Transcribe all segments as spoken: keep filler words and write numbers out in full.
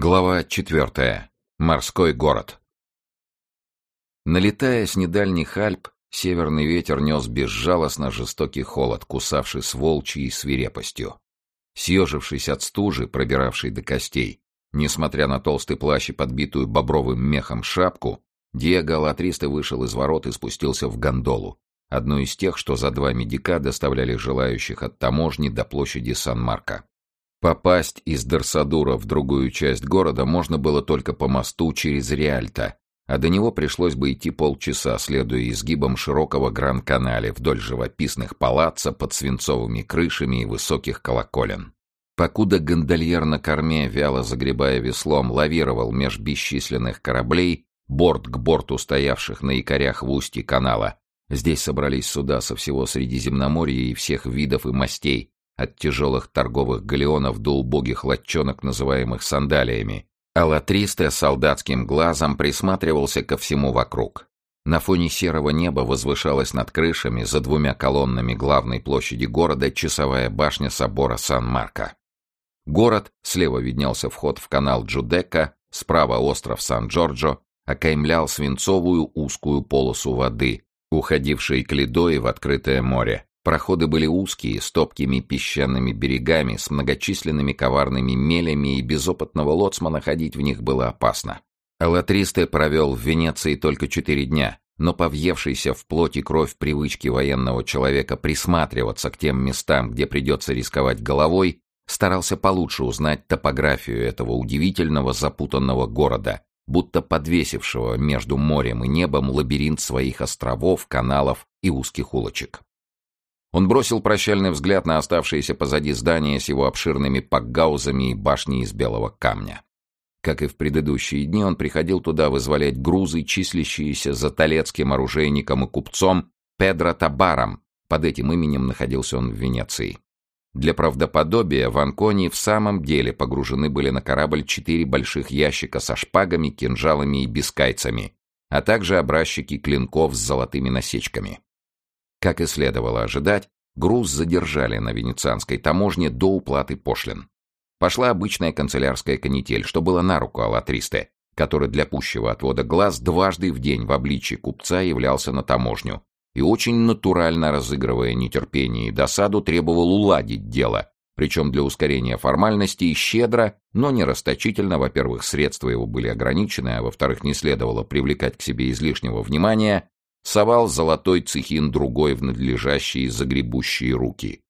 Глава четвертая. Морской город. Налетая с недальних Альп, северный ветер нес безжалостно жестокий холод, кусавший с волчьей свирепостью. Съежившись от стужи, пробиравшей до костей, несмотря на толстый плащ и подбитую бобровым мехом шапку, Диего Алатристе вышел из ворот и спустился в гондолу, одну из тех, что за два медика доставляли желающих от таможни до площади Сан-Марко. Попасть из Дорсадура в другую часть города можно было только по мосту через Риальто, а до него пришлось бы идти полчаса, следуя изгибам широкого Гран-Канале вдоль живописных палаццо под свинцовыми крышами и высоких колоколен. Покуда гондольер на корме, вяло загребая веслом, лавировал меж бесчисленных кораблей, борт к борту стоявших на якорях в устье канала, здесь собрались суда со всего Средиземноморья и всех видов и мастей, от тяжелых торговых галеонов до убогих лодчонок, называемых сандалиями. Алатристе солдатским глазом присматривался ко всему вокруг. На фоне серого неба возвышалась над крышами за двумя колоннами главной площади города часовая башня собора Сан-Марко. Город, слева виднелся вход в канал Джудекка, справа остров Сан-Джорджо, окаймлял свинцовую узкую полосу воды, уходившей к Лидо и в открытое море. Проходы были узкие, с топкими песчаными берегами, с многочисленными коварными мелями, и без опытного лоцмана ходить в них было опасно. Алатристе провел в Венеции только четыре дня, но по въевшейся в плоть и кровь привычке военного человека присматриваться к тем местам, где придется рисковать головой, старался получше узнать топографию этого удивительного запутанного города, будто подвесившего между морем и небом лабиринт своих островов, каналов и узких улочек. Он бросил прощальный взгляд на оставшиеся позади здания с его обширными пакгаузами и башней из белого камня. Как и в предыдущие дни, он приходил туда вызволять грузы, числящиеся за талецким оружейником и купцом Педро Табаром. Под этим именем находился он в Венеции. Для правдоподобия в Анконе в самом деле погружены были на корабль четыре больших ящика со шпагами, кинжалами и бискайцами, а также образчики клинков с золотыми насечками. Как и следовало ожидать, груз задержали на венецианской таможне до уплаты пошлин. Пошла обычная канцелярская канитель, что было на руку Алатристе, который для пущего отвода глаз дважды в день в обличье купца являлся на таможню и, очень натурально разыгрывая нетерпение и досаду, требовал уладить дело, причем для ускорения формальностей щедро, но не расточительно. Во-первых, средства его были ограничены, а во-вторых, не следовало привлекать к себе излишнего внимания, совал золотой цехин другой в надлежащие загребущие руки.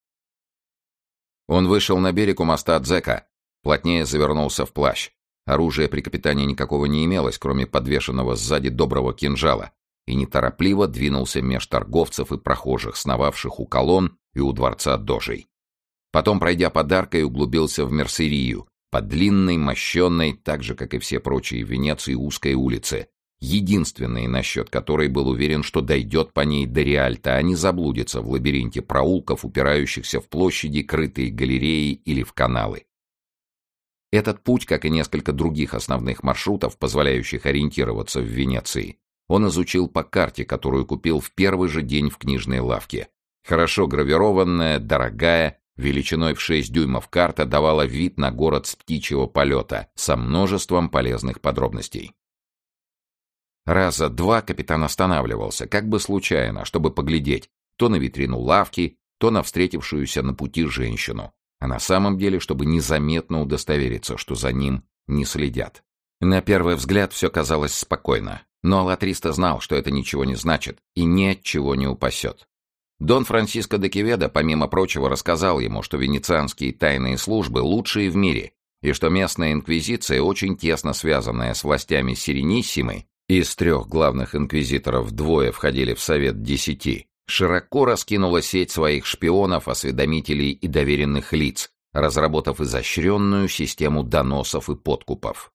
Он вышел на берег у моста Дзека, плотнее завернулся в плащ. Оружия при капитане никакого не имелось, кроме подвешенного сзади доброго кинжала, и неторопливо двинулся меж торговцев и прохожих, сновавших у колонн и у дворца Дожей. Потом, пройдя под аркой, углубился в Мерсерию, по длинной, мощенной, так же, как и все прочие в Венеции, узкой улице, единственной, насчет которой был уверен, что дойдет по ней до Риальто, а не заблудится в лабиринте проулков, упирающихся в площади, крытые галереи или в каналы. Этот путь, как и несколько других основных маршрутов, позволяющих ориентироваться в Венеции, он изучил по карте, которую купил в первый же день в книжной лавке. Хорошо гравированная, дорогая, величиной в шесть дюймов карта давала вид на город с птичьего полета, со множеством полезных подробностей. Раза два капитан останавливался, как бы случайно, чтобы поглядеть то на витрину лавки, то на встретившуюся на пути женщину, а на самом деле, чтобы незаметно удостовериться, что за ним не следят. На первый взгляд все казалось спокойно, но Алатристе знал, что это ничего не значит и ни от чего не упасет. Дон Франсиско де Кеведо, помимо прочего, рассказал ему, что венецианские тайные службы лучшие в мире, и что местная инквизиция, очень тесно связанная с властями Сирениссимы, из трех главных инквизиторов двое входили в Совет Десяти, широко раскинула сеть своих шпионов, осведомителей и доверенных лиц, разработав изощренную систему доносов и подкупов.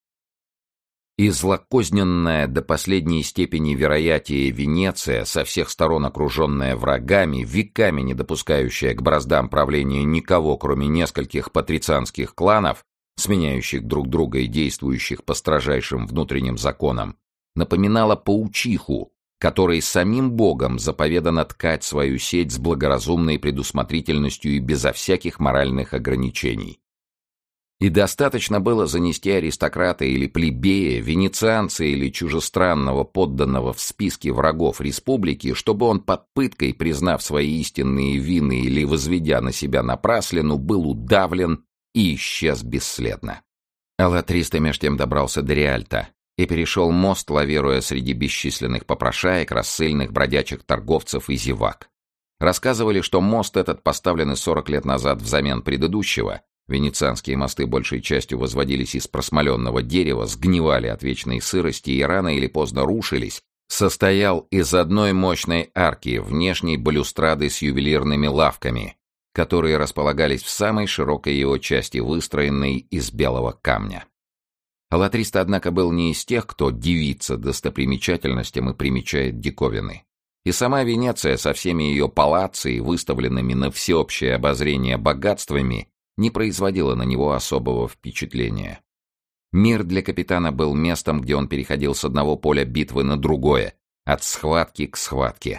И злокозненная до последней степени вероятия Венеция, со всех сторон окруженная врагами, веками не допускающая к браздам правления никого, кроме нескольких патрицианских кланов, сменяющих друг друга и действующих по строжайшим внутренним законам, напоминала паучиху, которой самим Богом заповедано ткать свою сеть с благоразумной предусмотрительностью и безо всяких моральных ограничений. И достаточно было занести аристократа или плебея, венецианца или чужестранного подданного в списке врагов республики, чтобы он под пыткой, признав свои истинные вины или возведя на себя напраслину, был удавлен и исчез бесследно. Алатриста меж тем добрался до Риальто и перешел мост, лавируя среди бесчисленных попрошаек, рассыльных бродячих торговцев и зевак. Рассказывали, что мост этот, поставленный сорок лет назад взамен предыдущего, венецианские мосты большей частью возводились из просмоленного дерева, сгнивали от вечной сырости и рано или поздно рушились, состоял из одной мощной арки, внешней балюстрады с ювелирными лавками, которые располагались в самой широкой его части, выстроенной из белого камня. Алатриста, однако, был не из тех, кто дивится достопримечательностям и примечает диковины. И сама Венеция со всеми ее палацци, выставленными на всеобщее обозрение богатствами, не производила на него особого впечатления. Мир для капитана был местом, где он переходил с одного поля битвы на другое, от схватки к схватке.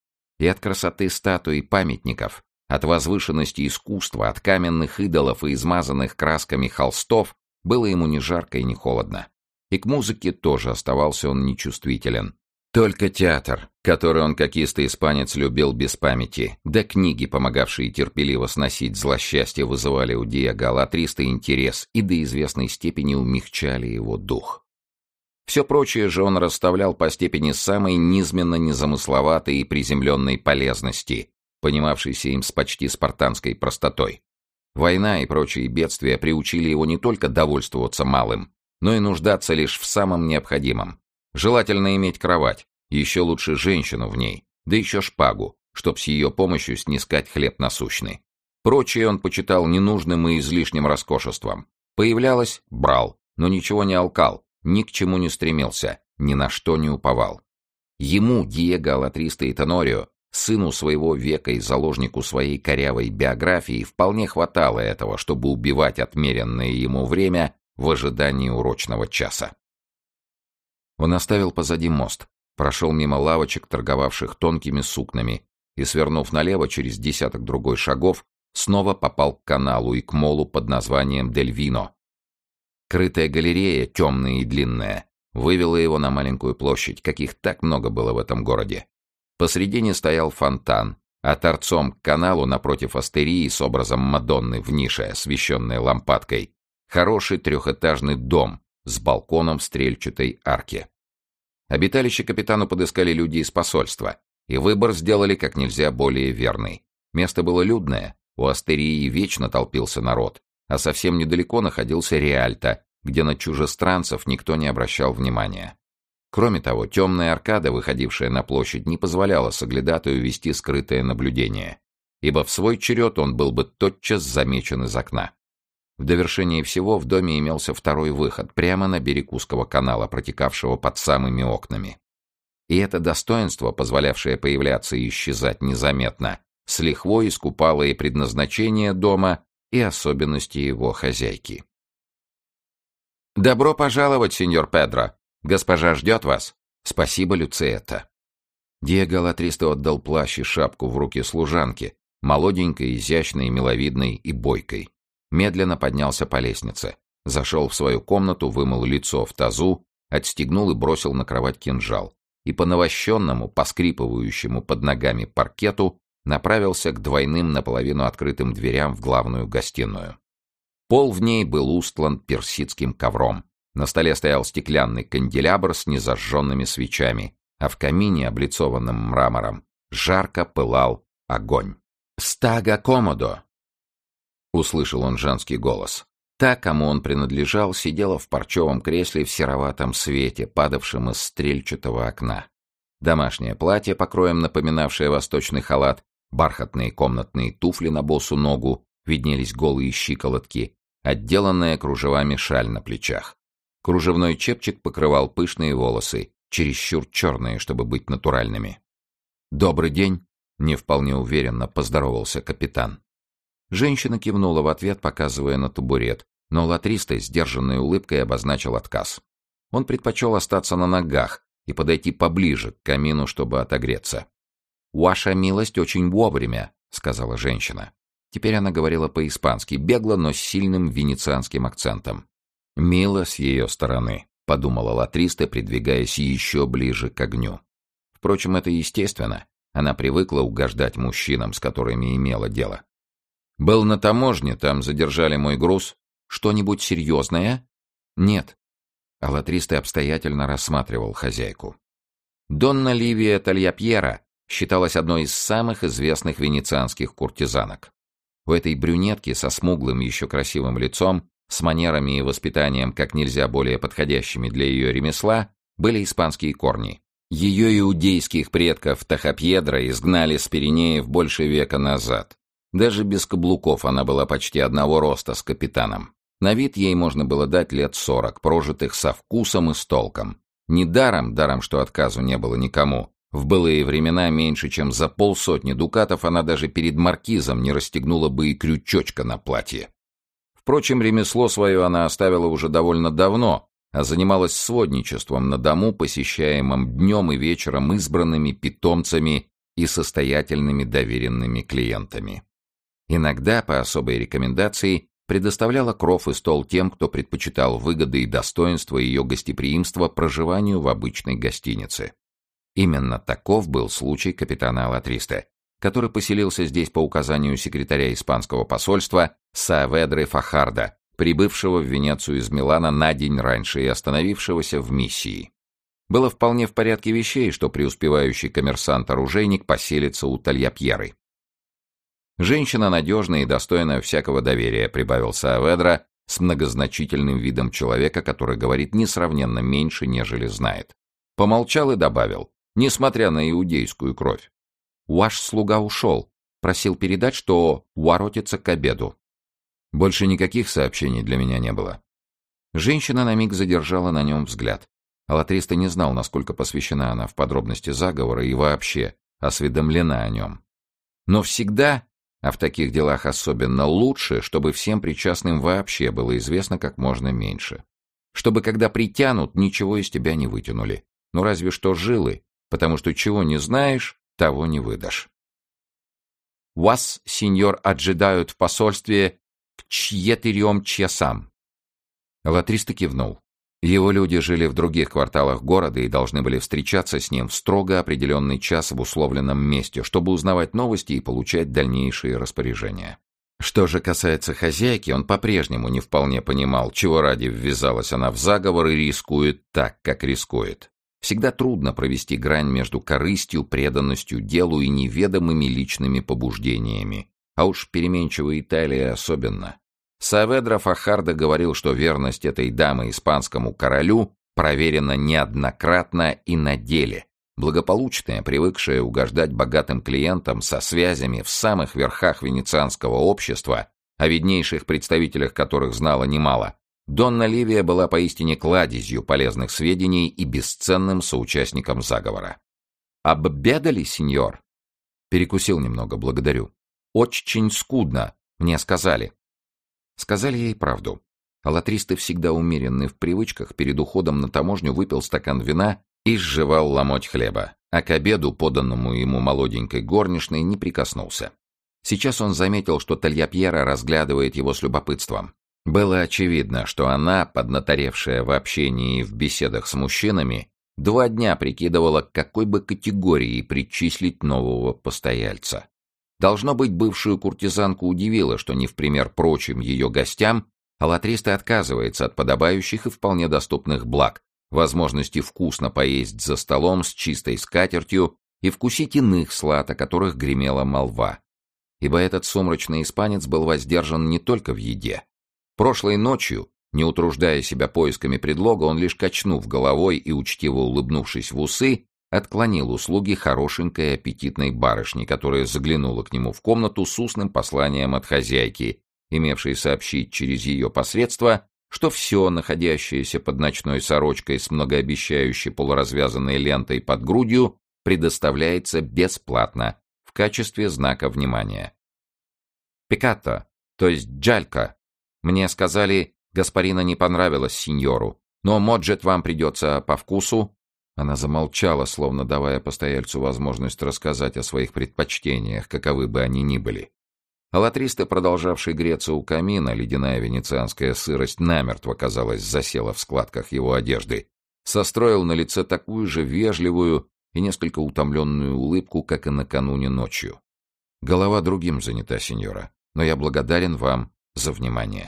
И от красоты статуй и памятников, от возвышенности искусства, от каменных идолов и измазанных красками холстов было ему ни жарко и ни холодно. И к музыке тоже оставался он нечувствителен. Только театр, который он, как истый испанец, любил без памяти, да книги, помогавшие терпеливо сносить злосчастье, вызывали у Диего Алатриста интерес и до известной степени умягчали его дух. Все прочее же он расставлял по степени самой низменно-незамысловатой и приземленной полезности, понимавшейся им с почти спартанской простотой. Война и прочие бедствия приучили его не только довольствоваться малым, но и нуждаться лишь в самом необходимом. Желательно иметь кровать, еще лучше женщину в ней, да еще шпагу, чтоб с ее помощью снискать хлеб насущный. Прочее он почитал ненужным и излишним роскошеством. Появлялось — брал, но ничего не алкал, ни к чему не стремился, ни на что не уповал. Ему, Диего Алатриста и Тенорио, сыну своего века и заложнику своей корявой биографии, вполне хватало этого, чтобы убивать отмеренное ему время в ожидании урочного часа. Он оставил позади мост, прошел мимо лавочек, торговавших тонкими сукнами, и, свернув налево через десяток другой шагов, снова попал к каналу и к молу под названием «Дель Вино». Крытая галерея, темная и длинная, вывела его на маленькую площадь, каких так много было в этом городе. Посредине стоял фонтан, а торцом к каналу напротив астерии с образом Мадонны в нише, освещенной лампадкой, хороший трехэтажный дом с балконом в стрельчатой арке. Обиталище капитану подыскали люди из посольства, и выбор сделали как нельзя более верный. Место было людное, у астерии вечно толпился народ, а совсем недалеко находился Риальто, где на чужестранцев никто не обращал внимания. Кроме того, темная аркада, выходившая на площадь, не позволяла соглядатую вести скрытое наблюдение, ибо в свой черед он был бы тотчас замечен из окна. В довершение всего в доме имелся второй выход, прямо на берег узкого канала, протекавшего под самыми окнами. И это достоинство, позволявшее появляться и исчезать незаметно, с лихвой искупало и предназначение дома, и особенности его хозяйки. «Добро пожаловать, сеньор Педро! Госпожа ждет вас!» «Спасибо, Люциетта!» Диего Алатриста отдал плащ и шапку в руки служанке, молоденькой, изящной, миловидной и бойкой. Медленно поднялся по лестнице, зашел в свою комнату, вымыл лицо в тазу, отстегнул и бросил на кровать кинжал, и по навощенному, поскрипывающему под ногами паркету направился к двойным наполовину открытым дверям в главную гостиную. Пол в ней был устлан персидским ковром, на столе стоял стеклянный канделябр с незажженными свечами, а в камине, облицованном мрамором, жарко пылал огонь. «Стага комодо!» Услышал он женский голос. Та, кому он принадлежал, сидела в парчевом кресле в сероватом свете, падавшем из стрельчатого окна. Домашнее платье, покроем напоминавшее восточный халат, бархатные комнатные туфли на босу ногу, виднелись голые щиколотки, отделанная кружевами шаль на плечах. Кружевной чепчик покрывал пышные волосы, чересчур черные, чтобы быть натуральными. «Добрый день!» — не вполне уверенно поздоровался капитан. Женщина кивнула в ответ, показывая на табурет, но Алатриста сдержанной улыбкой обозначил отказ. Он предпочел остаться на ногах и подойти поближе к камину, чтобы отогреться. «Ваша милость очень вовремя», — сказала женщина. Теперь она говорила по-испански, бегло, но с сильным венецианским акцентом. «Мило с ее стороны», — подумала Латриста, придвигаясь еще ближе к огню. Впрочем, это естественно. Она привыкла угождать мужчинам, с которыми имела дело. «Был на таможне, там задержали мой груз. Что-нибудь серьезное?» «Нет». А Латриста обстоятельно рассматривал хозяйку. Донна Ливия Тальяпьера считалась одной из самых известных венецианских куртизанок. У этой брюнетки со смуглым, еще красивым лицом, с манерами и воспитанием как нельзя более подходящими для ее ремесла, были испанские корни. Ее иудейских предков Тахапьедра изгнали с Пиренеев больше века назад. Даже без каблуков она была почти одного роста с капитаном. На вид ей можно было дать лет сорок, прожитых со вкусом и с толком. Недаром, даром, что отказу не было никому, в былые времена меньше чем за полсотни дукатов она даже перед маркизом не расстегнула бы и крючочка на платье. Впрочем, ремесло свое она оставила уже довольно давно, а занималась сводничеством на дому, посещаемом днем и вечером избранными питомцами и состоятельными доверенными клиентами. Иногда, по особой рекомендации, предоставляла кров и стол тем, кто предпочитал выгоды и достоинства ее гостеприимства проживанию в обычной гостинице. Именно таков был случай капитана Латриста, который поселился здесь по указанию секретаря испанского посольства Сааведры Фахарда, прибывшего в Венецию из Милана на день раньше и остановившегося в миссии. Было вполне в порядке вещей, что преуспевающий коммерсант-оружейник поселится у Тальяпьеры. «Женщина надежная и достойная всякого доверия», — прибавил Сааведра с многозначительным видом человека, который говорит несравненно меньше, нежели знает. Помолчал и добавил, несмотря на иудейскую кровь. «Ваш слуга ушел. Просил передать, что воротится к обеду». Больше никаких сообщений для меня не было. Женщина на миг задержала на нем взгляд. Латриста не знал, насколько посвящена она в подробности заговора и вообще осведомлена о нем. Но всегда, а в таких делах особенно, лучше, чтобы всем причастным вообще было известно как можно меньше. Чтобы, когда притянут, ничего из тебя не вытянули. Ну разве что жилы, потому что чего не знаешь, того не выдашь. «Вас, сеньор, ожидают в посольстве к четырем часам». Латриста кивнул. Его люди жили в других кварталах города и должны были встречаться с ним в строго определенный час в условленном месте, чтобы узнавать новости и получать дальнейшие распоряжения. Что же касается хозяйки, он по-прежнему не вполне понимал, чего ради ввязалась она в заговор и рискует так, как рискует. Всегда трудно провести грань между корыстью, преданностью делу и неведомыми личными побуждениями, а уж переменчивой Италии особенно. Сааведра Фахарда говорил, что верность этой дамы испанскому королю проверена неоднократно и на деле. Благополучная, привыкшая угождать богатым клиентам со связями в самых верхах венецианского общества, о виднейших представителях которых знала немало, Донна Ливия была поистине кладезью полезных сведений и бесценным соучастником заговора. «Обедали, сеньор?» «Перекусил немного, благодарю». «Очень скудно, мне сказали». Сказали ей правду. А Латриста, всегда умеренный в привычках, перед уходом на таможню выпил стакан вина и сживал ломоть хлеба, а к обеду, поданному ему молоденькой горничной, не прикоснулся. Сейчас он заметил, что Тальяпьера разглядывает его с любопытством. Было очевидно, что она, поднаторевшая в общении и в беседах с мужчинами, два дня прикидывала, к какой бы категории причислить нового постояльца. Должно быть, бывшую куртизанку удивило, что не в пример прочим ее гостям, а Латриста отказывается от подобающих и вполне доступных благ, возможности вкусно поесть за столом с чистой скатертью и вкусить иных слад, о которых гремела молва. Ибо этот сумрачный испанец был воздержан не только в еде. Прошлой ночью, не утруждая себя поисками предлога, он лишь качнув головой и учтиво улыбнувшись в усы, отклонил услуги хорошенькой аппетитной барышни, которая заглянула к нему в комнату с устным посланием от хозяйки, имевшей сообщить через ее посредство, что все, находящееся под ночной сорочкой с многообещающей полуразвязанной лентой под грудью, предоставляется бесплатно в качестве знака внимания. «Пекато», то есть джалька. Мне сказали, госпорина не понравилась сеньору, но, может, вам придется по вкусу?» Она замолчала, словно давая постояльцу возможность рассказать о своих предпочтениях, каковы бы они ни были. Алатристо, продолжавший греться у камина, ледяная венецианская сырость намертво, казалось, засела в складках его одежды, состроил на лице такую же вежливую и несколько утомленную улыбку, как и накануне ночью. «Голова другим занята, сеньора, но я благодарен вам за внимание».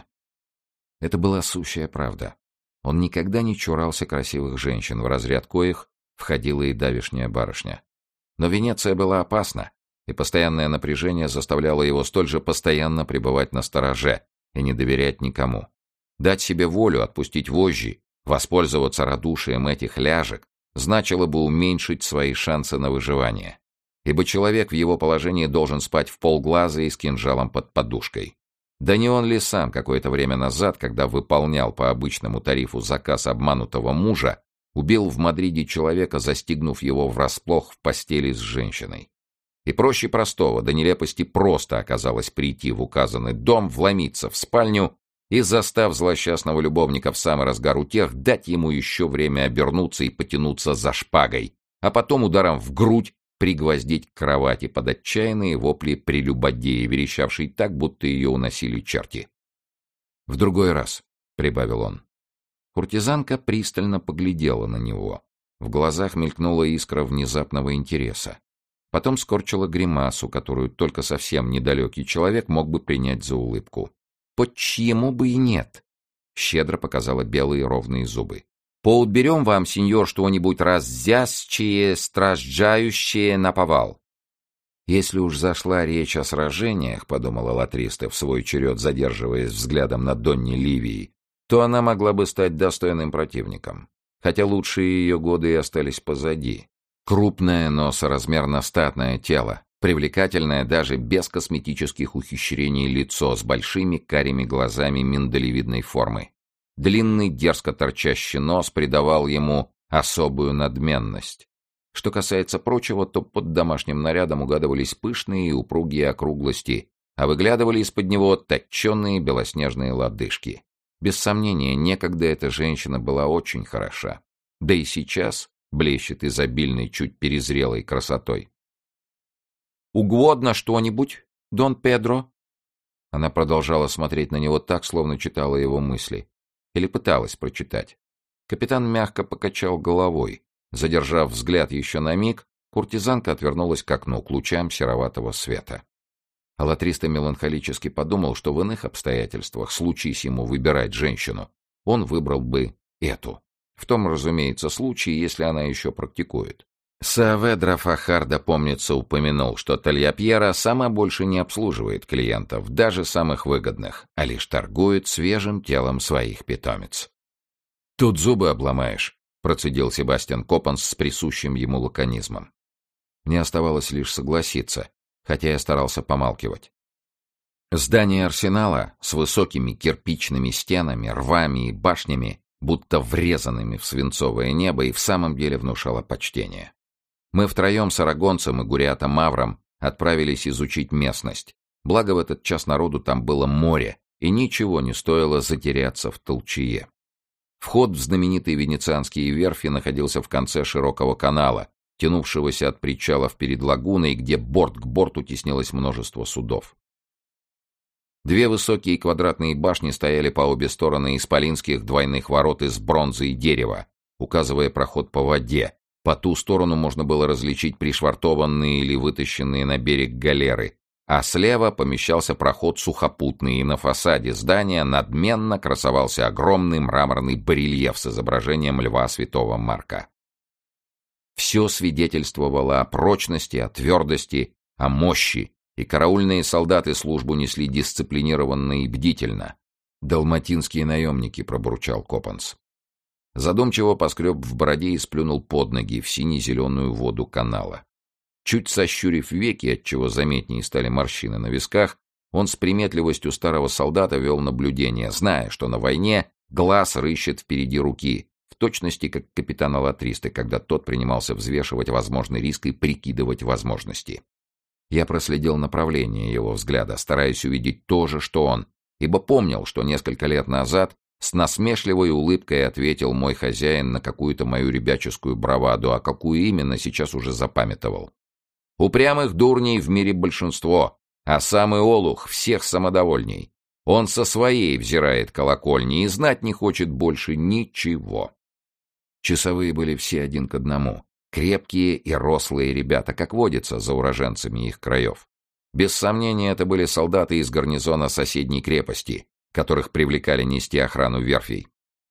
Это была сущая правда. Он никогда не чурался красивых женщин, в разряд коих входила и давешняя барышня. Но Венеция была опасна, и постоянное напряжение заставляло его столь же постоянно пребывать настороже и не доверять никому. Дать себе волю, отпустить вожжи, воспользоваться радушием этих ляжек значило бы уменьшить свои шансы на выживание, ибо человек в его положении должен спать вполглаза и с кинжалом под подушкой. Да не он ли сам какое-то время назад, когда выполнял по обычному тарифу заказ обманутого мужа, убил в Мадриде человека, застигнув его врасплох в постели с женщиной? И проще простого, до нелепости просто оказалось прийти в указанный дом, вломиться в спальню и, застав злосчастного любовника в самый разгар утех, дать ему еще время обернуться и потянуться за шпагой, а потом ударом в грудь пригвоздить к кровати под отчаянные вопли прелюбодея, верещавшей так, будто ее уносили черти. «В другой раз», — прибавил он. Куртизанка пристально поглядела на него. В глазах мелькнула искра внезапного интереса. Потом скорчила гримасу, которую только совсем недалекий человек мог бы принять за улыбку. «Почему бы и нет?» — щедро показала белые ровные зубы. «Поуберем вам, сеньор, что-нибудь раззясчее, страждающее наповал». «Если уж зашла речь о сражениях, — подумала Латриста в свой черед, задерживаясь взглядом на Донни Ливии, — то она могла бы стать достойным противником, хотя лучшие ее годы и остались позади. Крупное, но соразмерно статное тело, привлекательное даже без косметических ухищрений лицо с большими карими глазами миндалевидной формы. Длинный, дерзко торчащий нос придавал ему особую надменность. Что касается прочего, то под домашним нарядом угадывались пышные и упругие округлости, а выглядывали из-под него точеные белоснежные лодыжки. Без сомнения, некогда эта женщина была очень хороша. Да и сейчас блещет изобильной, чуть перезрелой красотой. «Угодно что-нибудь, Дон Педро?» Она продолжала смотреть на него так, словно читала его мысли. Или пыталась прочитать. Капитан мягко покачал головой. Задержав взгляд еще на миг, куртизанка отвернулась к окну, к лучам сероватого света. Алатристо меланхолически подумал, что в иных обстоятельствах, случись ему выбирать женщину, он выбрал бы эту. В том, разумеется, случае, если она еще практикует. Сааведро Фахардо, помнится, упомянул, что Тальяпьера сама больше не обслуживает клиентов, даже самых выгодных, а лишь торгует свежим телом своих питомец. «Тут зубы обломаешь», — процедил Себастьян Копанс с присущим ему лаконизмом. Мне оставалось лишь согласиться, хотя я старался помалкивать. Здание арсенала с высокими кирпичными стенами, рвами и башнями, будто врезанными в свинцовое небо, и в самом деле внушало почтение. Мы втроем с арагонцем и гуриатом Мавром отправились изучить местность. Благо в этот час народу там было море, и ничего не стоило затеряться в толчее. Вход в знаменитые венецианские верфи находился в конце широкого канала, тянувшегося от причалов перед лагуной, где борт к борту теснилось множество судов. Две высокие квадратные башни стояли по обе стороны исполинских двойных ворот из бронзы и дерева, указывая проход по воде. По ту сторону можно было различить пришвартованные или вытащенные на берег галеры, а слева помещался проход сухопутный, и на фасаде здания надменно красовался огромный мраморный барельеф с изображением льва святого Марка. Все свидетельствовало о прочности, о твердости, о мощи, и караульные солдаты службу несли дисциплинированно и бдительно. «Далматинские наемники», — пробурчал Копанс. Задумчиво поскреб в бороде и сплюнул под ноги в сине-зеленую воду канала. Чуть сощурив веки, отчего заметнее стали морщины на висках, он с приметливостью старого солдата вел наблюдение, зная, что на войне глаз рыщет впереди руки, в точности как капитан Алатристы, когда тот принимался взвешивать возможный риск и прикидывать возможности. Я проследил направление его взгляда, стараясь увидеть то же, что он, ибо помнил, что несколько лет назад с насмешливой улыбкой ответил мой хозяин на какую-то мою ребяческую браваду, а какую именно сейчас уже запамятовал. «Упрямых дурней в мире большинство, А самый олух всех самодовольней. Он со своей взирает колокольни и знать не хочет больше ничего. Часовые были все один к одному. Крепкие и рослые ребята, как водится, за уроженцами их краев. Без сомнения, это были солдаты из гарнизона соседней крепости, которых привлекали нести охрану верфей.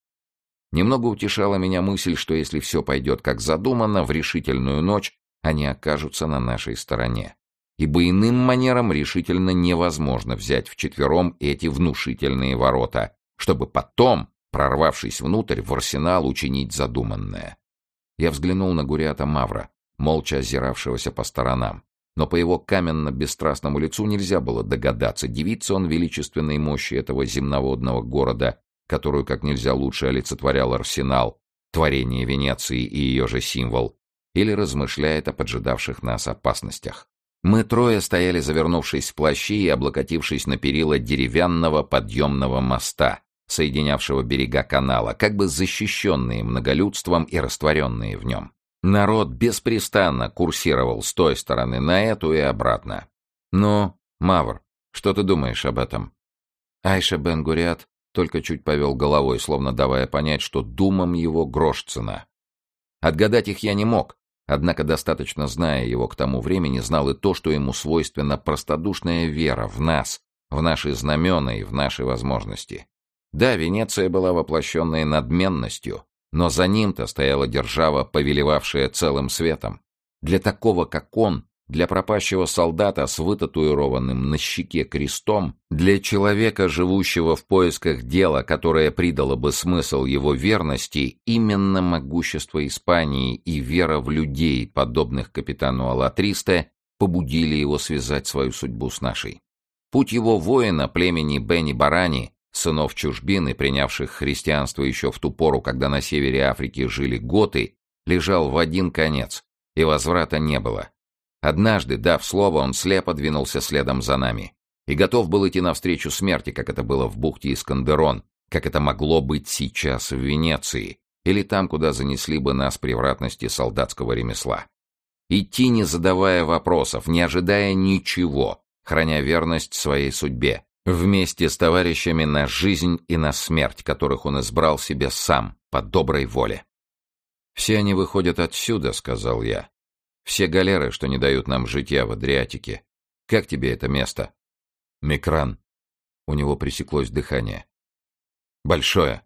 Немного утешала меня мысль, что если все пойдет как задумано, в решительную ночь они окажутся на нашей стороне. Ибо иным манером решительно невозможно взять вчетвером эти внушительные ворота, чтобы потом, прорвавшись внутрь, в арсенал учинить задуманное. Я взглянул на Гуриата Мавра, молча озиравшегося по сторонам. Но по его каменно-бесстрастному лицу нельзя было догадаться, девица он величественной мощи этого земноводного города, которую как нельзя лучше олицетворял арсенал, творение Венеции и ее же символ, или размышляет о поджидавших нас опасностях. Мы трое стояли, завернувшись в плащи и облокотившись на перила деревянного подъемного моста, соединявшего берега канала, как бы защищенные многолюдством и растворенные в нем. Народ беспрестанно курсировал с той стороны на эту и обратно. «Ну, Мавр, что ты думаешь об этом?» Айша бен Гуриат только чуть повел головой, словно давая понять, что думам его грош цена. Отгадать их я не мог, однако, достаточно зная его к тому времени, знал и то, что ему свойственна простодушная вера в нас, в наши знамена и в наши возможности. Да, Венеция была воплощенной надменностью, но за ним-то стояла держава, повелевавшая целым светом. Для такого, как он, для пропащего солдата с вытатуированным на щеке крестом, для человека, живущего в поисках дела, которое придало бы смысл его верности, именно могущество Испании и вера в людей, подобных капитану Алатристе, побудили его связать свою судьбу с нашей. Путь его воина, племени Бени-Барани, сынов чужбины, принявших христианство еще в ту пору, когда на севере Африки жили готы, лежал в один конец, и возврата не было. Однажды, дав слово, он слепо двинулся следом за нами и готов был идти навстречу смерти, как это было в бухте Искандерон, как это могло быть сейчас в Венеции, или там, куда занесли бы нас превратности солдатского ремесла. Идти, не задавая вопросов, не ожидая ничего, храня верность своей судьбе, вместе с товарищами на жизнь и на смерть, которых он избрал себе сам, по доброй воле. «Все они выходят отсюда», — сказал я. «Все галеры, что не дают нам житья в Адриатике. Как тебе это место?» «Микран». У него пресеклось дыхание. «Большое».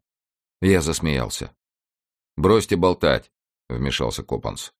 Я засмеялся. «Бросьте болтать», — вмешался Копанс.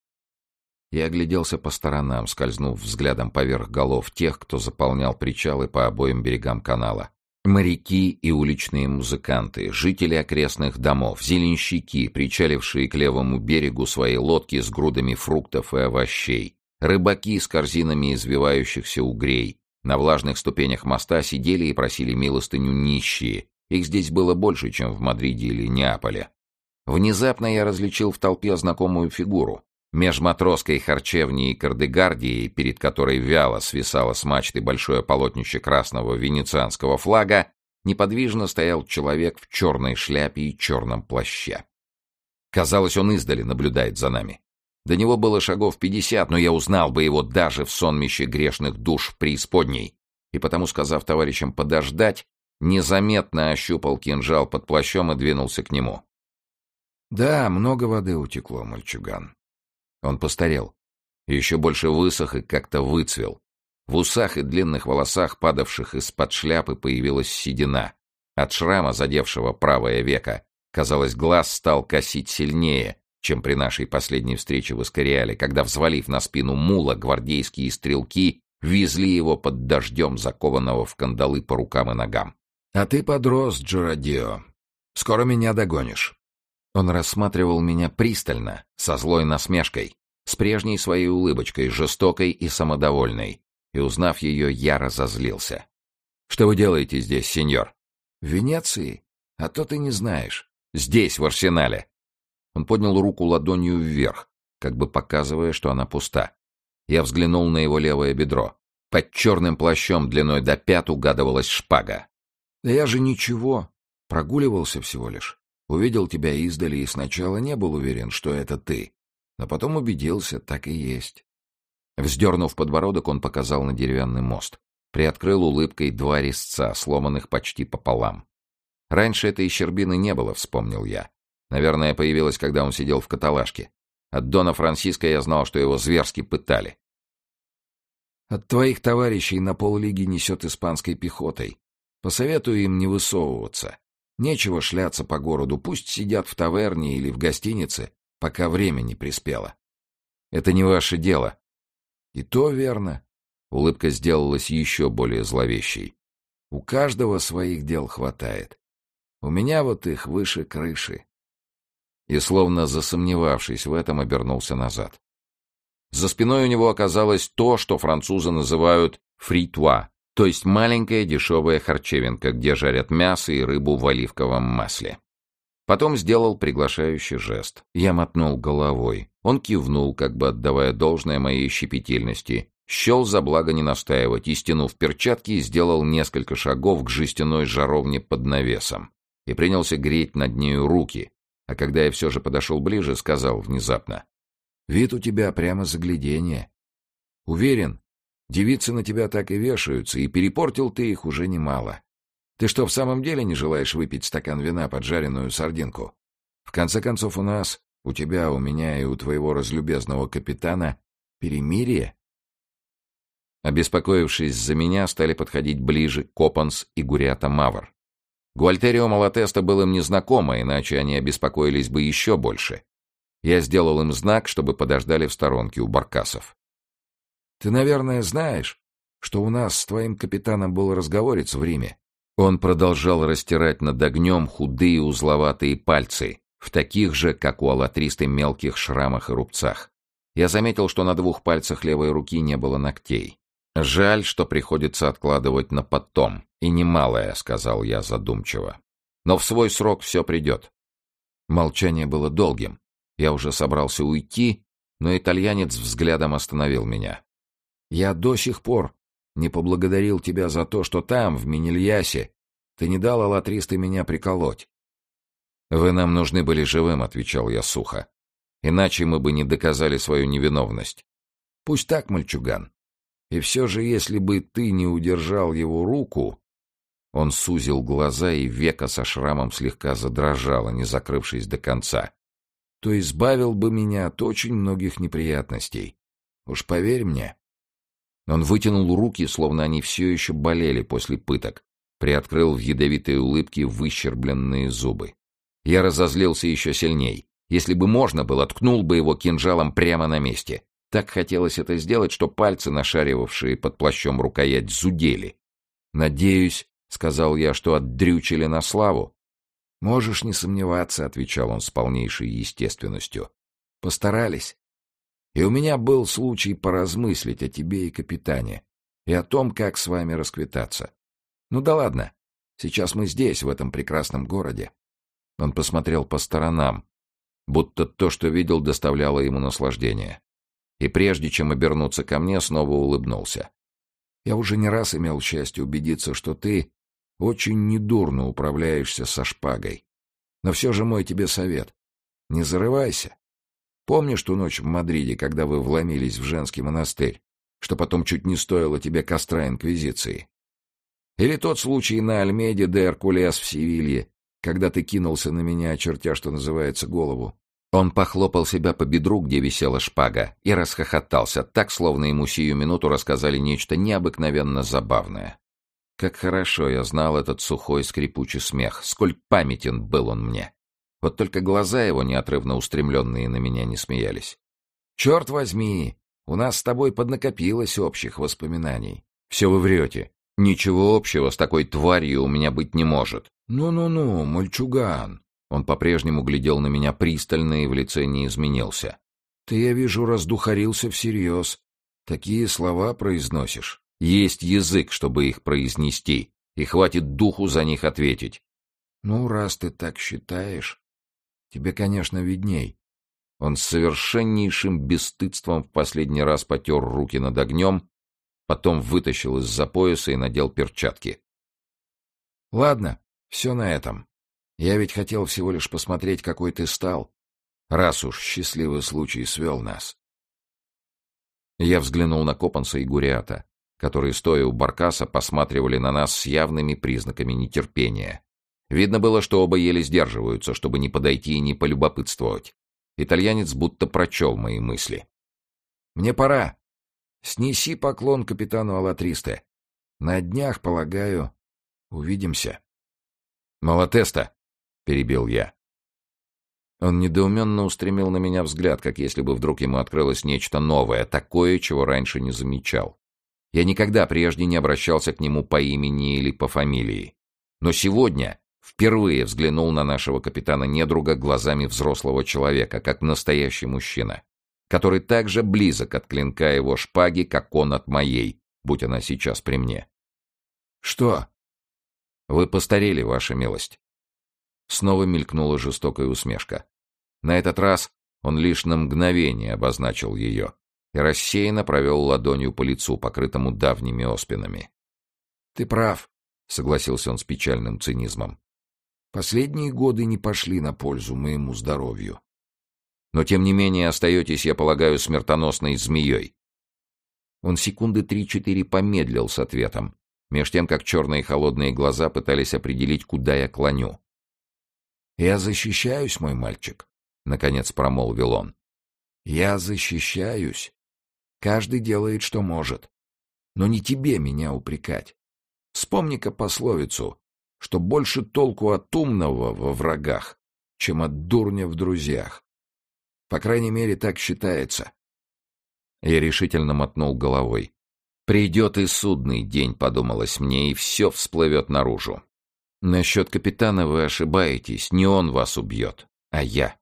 Я огляделся по сторонам, скользнув взглядом поверх голов тех, кто заполнял причалы по обоим берегам канала. Моряки и уличные музыканты, жители окрестных домов, зеленщики, причалившие к левому берегу свои лодки с грудами фруктов и овощей, рыбаки с корзинами извивающихся угрей. На влажных ступенях моста сидели и просили милостыню нищие. Их здесь было больше, чем в Мадриде или Неаполе. Внезапно я различил в толпе знакомую фигуру. Меж матросской харчевней и кардегардией, перед которой вяло свисало с мачты большое полотнище красного венецианского флага, неподвижно стоял человек в черной шляпе и черном плаще. Казалось, он издали наблюдает за нами. До него было шагов пятьдесят, но я узнал бы его даже в сонмище грешных душ в преисподней, и потому, сказав товарищам подождать, незаметно ощупал кинжал под плащом и двинулся к нему. «Да, много воды утекло, мальчуган». Он постарел, еще больше высох и как-то выцвел. В усах и длинных волосах, падавших из-под шляпы, появилась седина. От шрама, задевшего правое веко, казалось, глаз стал косить сильнее, чем при нашей последней встрече в Эскориале, когда, взвалив на спину мула, гвардейские стрелки везли его под дождем, закованного в кандалы по рукам и ногам. «А ты подрос, Джурадио. Скоро меня догонишь». Он рассматривал меня пристально, со злой насмешкой, с прежней своей улыбочкой, жестокой и самодовольной, и, узнав ее, я разозлился. «Что вы делаете здесь, сеньор?» «В Венеции? А то ты не знаешь. Здесь, в арсенале». Он поднял руку ладонью вверх, как бы показывая, что она пуста. Я взглянул на его левое бедро. Под черным плащом длиной до пят угадывалась шпага. «Да я же ничего. Прогуливался всего лишь. Увидел тебя издали и сначала не был уверен, что это ты, но потом убедился, так и есть». Вздернув подбородок, он показал на деревянный мост. Приоткрыл улыбкой два резца, сломанных почти пополам. Раньше этой щербины не было, вспомнил я. Наверное, появилась, когда он сидел в каталажке. От Дона Франциско я знал, что его зверски пытали. От твоих товарищей на поллиги несет испанской пехотой. Посоветую им не высовываться. Нечего шляться по городу, пусть сидят в таверне или в гостинице, пока время не приспело. Это не ваше дело. И то верно. Улыбка сделалась еще более зловещей. У каждого своих дел хватает. У меня вот их выше крыши. И, словно засомневавшись в этом, обернулся назад. За спиной у него оказалось то, что французы называют «фритуа», то есть маленькая дешевая харчевинка, где жарят мясо и рыбу в оливковом масле. Потом сделал приглашающий жест. Я мотнул головой. Он кивнул, как бы отдавая должное моей щепетильности, счел за благо не настаивать и, стянув перчатки, сделал несколько шагов к жестяной жаровне под навесом и принялся греть над нею руки, а когда я все же подошел ближе, сказал внезапно: «Вид у тебя прямо загляденье. Уверен, девицы на тебя так и вешаются, и перепортил ты их уже немало. Ты что, в самом деле не желаешь выпить стакан вина под жареную сардинку? В конце концов, у нас, у тебя, у меня и у твоего разлюбезного капитана перемирие?» Обеспокоившись за меня, стали подходить ближе Копанс и Гурята Мавр. Гуальтерио Малатеста был им незнакомо, иначе они обеспокоились бы еще больше. Я сделал им знак, чтобы подождали в сторонке у баркасов. «Ты, наверное, знаешь, что у нас с твоим капитаном был разговорец в Риме?» Он продолжал растирать над огнем худые узловатые пальцы, в таких же, как у алатристы, мелких шрамах и рубцах. Я заметил, что на двух пальцах левой руки не было ногтей. «Жаль, что приходится откладывать на потом, и немалое», — сказал я задумчиво. «Но в свой срок все придет». Молчание было долгим. Я уже собрался уйти, но итальянец взглядом остановил меня. «Я до сих пор не поблагодарил тебя за то, что там, в Менельясе, ты не дал алатристы меня приколоть». «Вы нам нужны были живым», — отвечал я сухо. «Иначе мы бы не доказали свою невиновность». «Пусть так, мальчуган. И все же, если бы ты не удержал его руку...» Он сузил глаза, и веко со шрамом слегка задрожало, не закрывшись до конца. «То избавил бы меня от очень многих неприятностей. Уж поверь мне». Он вытянул руки, словно они все еще болели после пыток, приоткрыл в ядовитой улыбке выщербленные зубы. Я разозлился еще сильней. Если бы можно было, ткнул бы его кинжалом прямо на месте. Так хотелось это сделать, что пальцы, нашаривавшие под плащом рукоять, зудели. «Надеюсь», — сказал я, — «что отдрючили на славу». «Можешь не сомневаться», — отвечал он с полнейшей естественностью. «Постарались. И у меня был случай поразмыслить о тебе и капитане, и о том, как с вами расквитаться. Ну да ладно, сейчас мы здесь, в этом прекрасном городе». Он посмотрел по сторонам, будто то, что видел, доставляло ему наслаждение. И прежде чем обернуться ко мне, снова улыбнулся. «Я уже не раз имел счастье убедиться, что ты очень недурно управляешься со шпагой. Но все же мой тебе совет. Не зарывайся. Помнишь ту ночь в Мадриде, когда вы вломились в женский монастырь, что потом чуть не стоило тебе костра инквизиции? Или тот случай на Альмейде де Эркулес в Севилье, когда ты кинулся на меня, очертя, что называется, голову?» Он похлопал себя по бедру, где висела шпага, и расхохотался, так, словно ему сию минуту рассказали нечто необыкновенно забавное. Как хорошо я знал этот сухой скрипучий смех, сколь памятен был он мне. Вот только глаза его, неотрывно устремленные на меня, не смеялись. «Черт возьми, у нас с тобой поднакопилось общих воспоминаний». «Все вы врете. Ничего общего с такой тварью у меня быть не может». «Ну-ну-ну, мальчуган». Он по-прежнему глядел на меня пристально и в лице не изменился. «Ты, я вижу, раздухарился всерьез. Такие слова произносишь». «Есть язык, чтобы их произнести, и хватит духу за них ответить». «Ну, раз ты так считаешь, тебе, конечно, видней». Он с совершеннейшим бесстыдством в последний раз потер руки над огнем, потом вытащил из-за пояса и надел перчатки. «Ладно, все на этом. Я ведь хотел всего лишь посмотреть, какой ты стал, раз уж счастливый случай свел нас». Я взглянул на Копанса и Гуриата, которые, стоя у баркаса, посматривали на нас с явными признаками нетерпения. Видно было, что оба еле сдерживаются, чтобы не подойти и не полюбопытствовать. Итальянец будто прочел мои мысли. «Мне пора. Снеси поклон капитану Алатристе. На днях, полагаю, увидимся». «Малатеста!» — перебил я. Он недоуменно устремил на меня взгляд, как если бы вдруг ему открылось нечто новое, такое, чего раньше не замечал. Я никогда прежде не обращался к нему по имени или по фамилии. Но сегодня впервые взглянул на нашего капитана-недруга глазами взрослого человека, как настоящий мужчина, который так же близок от клинка его шпаги, как он от моей, будь она сейчас при мне. «Что?» «Вы постарели, ваша милость». Снова мелькнула жестокая усмешка. На этот раз он лишь на мгновение обозначил ее и рассеянно провел ладонью по лицу, покрытому давними оспинами. «Ты прав», — согласился он с печальным цинизмом. «Последние годы не пошли на пользу моему здоровью. Но, тем не менее, остаетесь, я полагаю, смертоносной змеей». Он секунды три-четыре помедлил с ответом, меж тем, как черные холодные глаза пытались определить, куда я клоню. «Я защищаюсь, мой мальчик», — наконец промолвил он. «Я защищаюсь. Каждый делает, что может. Но не тебе меня упрекать. Вспомни-ка пословицу, что больше толку от умного во врагах, чем от дурня в друзьях. По крайней мере, так считается». Я решительно мотнул головой. «Придет и судный день», — подумалось мне, — «и все всплывет наружу. Насчет капитана вы ошибаетесь, не он вас убьет, а я».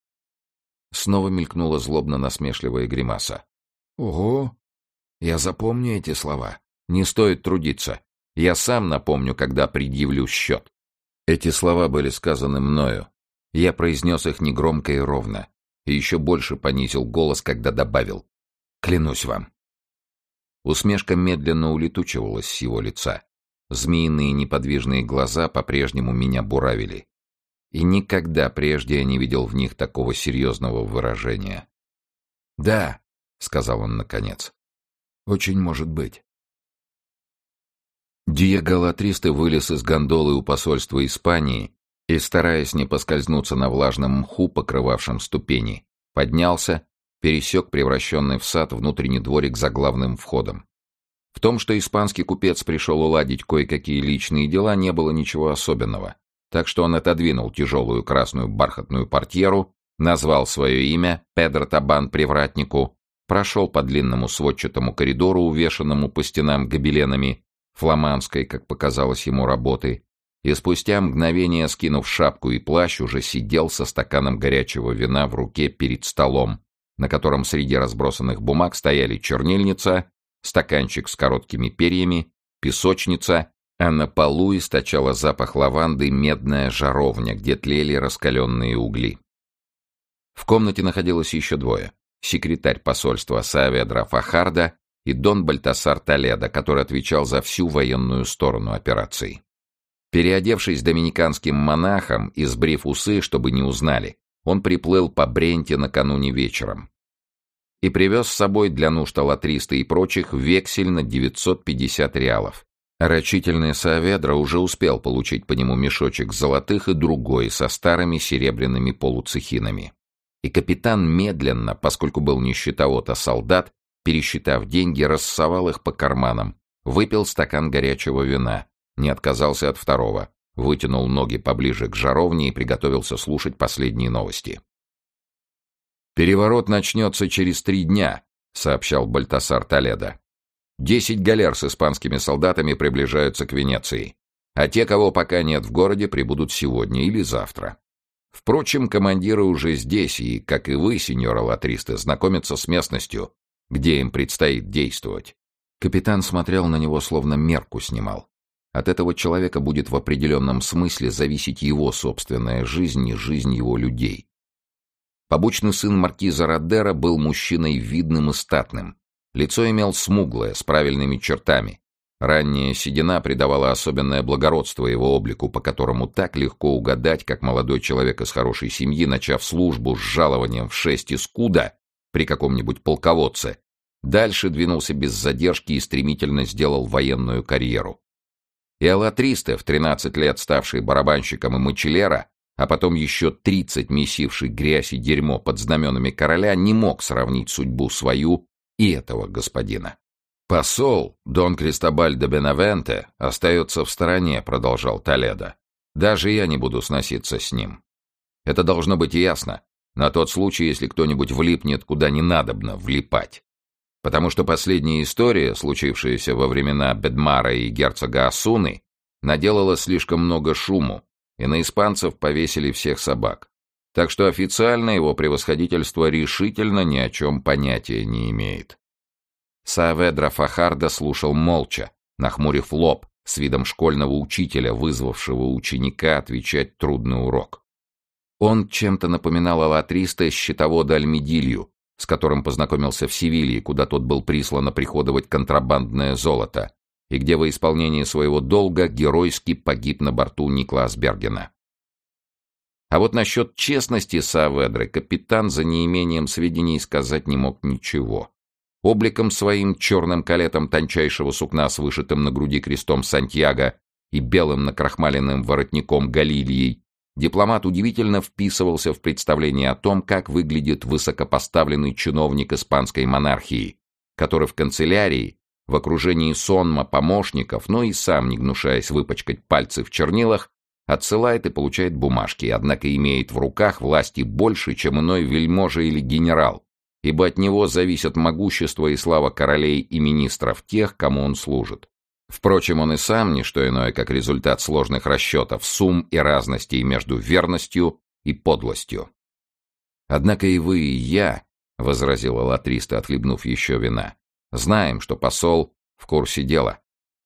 Снова мелькнула злобно-насмешливая гримаса. «Ого! Я запомню эти слова. Не стоит трудиться. Я сам напомню, когда предъявлю счет». Эти слова были сказаны мною. Я произнес их негромко и ровно, и еще больше понизил голос, когда добавил: «Клянусь вам». Усмешка медленно улетучивалась с его лица. Змеиные неподвижные глаза по-прежнему меня буравили. И никогда прежде я не видел в них такого серьезного выражения. «Да», — сказал он наконец, — «очень может быть». Диего Алатристе вылез из гондолы у посольства Испании и, стараясь не поскользнуться на влажном мху, покрывавшем ступени, поднялся, пересек превращенный в сад внутренний дворик за главным входом. В том, что испанский купец пришел уладить кое-какие личные дела, не было ничего особенного, так что он отодвинул тяжелую красную бархатную портьеру, назвал свое имя, Педро Табан привратнику, прошел по длинному сводчатому коридору, увешанному по стенам гобеленами, фламандской, как показалось ему, работы, и спустя мгновение, скинув шапку и плащ, уже сидел со стаканом горячего вина в руке перед столом, на котором среди разбросанных бумаг стояли чернильница, стаканчик с короткими перьями, песочница, а на полу источала запах лаванды медная жаровня, где тлели раскаленные угли. В комнате находилось еще двое: секретарь посольства Сааведра Фахарда и Дон Бальтасар Толедо, который отвечал за всю военную сторону операции. Переодевшись доминиканским монахом и сбрив усы, чтобы не узнали, он приплыл по Бренте накануне вечером и привез с собой для нужд Алатриста и прочих вексель на девятьсот пятьдесят реалов. Рачительный Сааведра уже успел получить по нему мешочек золотых и другой со старыми серебряными полуцехинами. И капитан медленно, поскольку был не счетовод, а солдат, пересчитав деньги, рассовал их по карманам, выпил стакан горячего вина, не отказался от второго, вытянул ноги поближе к жаровне и приготовился слушать последние новости. «Переворот начнется через три дня», — сообщал Бальтасар Толедо. «Десять галер с испанскими солдатами приближаются к Венеции, а те, кого пока нет в городе, прибудут сегодня или завтра. Впрочем, командиры уже здесь и, как и вы, сеньор Алатристе, знакомятся с местностью, где им предстоит действовать». Капитан смотрел на него, словно мерку снимал. От этого человека будет в определенном смысле зависеть его собственная жизнь и жизнь его людей. Побочный сын маркиза Родера был мужчиной видным и статным. Лицо имел смуглое, с правильными чертами. Ранняя седина придавала особенное благородство его облику, по которому так легко угадать, как молодой человек из хорошей семьи, начав службу с жалованием в шесть искуда при каком-нибудь полководце, Дальше двинулся без задержки и стремительно сделал военную карьеру. И Алатристе, в тринадцать лет ставший барабанщиком и мочелера, а потом еще тридцать месивший грязь и дерьмо под знаменами короля, не мог сравнить судьбу свою и этого господина. «Посол, Дон Кристобаль де Бенавенте, остается в стороне», — продолжал Толедо. «Даже я не буду сноситься с ним. Это должно быть ясно, на тот случай, если кто-нибудь влипнет куда не надобно влипать. Потому что последняя история, случившаяся во времена Бедмара и герцога Асуны, наделала слишком много шуму, и на испанцев повесили всех собак. Так что официально его превосходительство решительно ни о чем понятия не имеет». Сааведра Фахардо слушал молча, нахмурив лоб, с видом школьного учителя, вызвавшего ученика отвечать трудный урок. Он чем-то напоминал Алатристе счетовода Альмедилью, с которым познакомился в Севилье, куда тот был прислан оприходовать контрабандное золото, и где во исполнении своего долга геройски погиб на борту Никлаас Бергена. А вот насчет честности Сааведры капитан за неимением сведений сказать не мог ничего. Обликом своим, черным калетом тончайшего сукна с вышитым на груди крестом Сантьяго и белым накрахмаленным воротником Галильей, дипломат удивительно вписывался в представление о том, как выглядит высокопоставленный чиновник испанской монархии, который в канцелярии, в окружении сонма помощников, но и сам, не гнушаясь выпачкать пальцы в чернилах, отсылает и получает бумажки, однако имеет в руках власти больше, чем иной вельможа или генерал, ибо от него зависят могущество и слава королей и министров, тех, кому он служит. Впрочем, он и сам не что иное, как результат сложных расчетов, сумм и разностей между верностью и подлостью. «Однако и вы, и я», — возразила Алатристе, отхлебнув еще вина, — «знаем, что посол в курсе дела».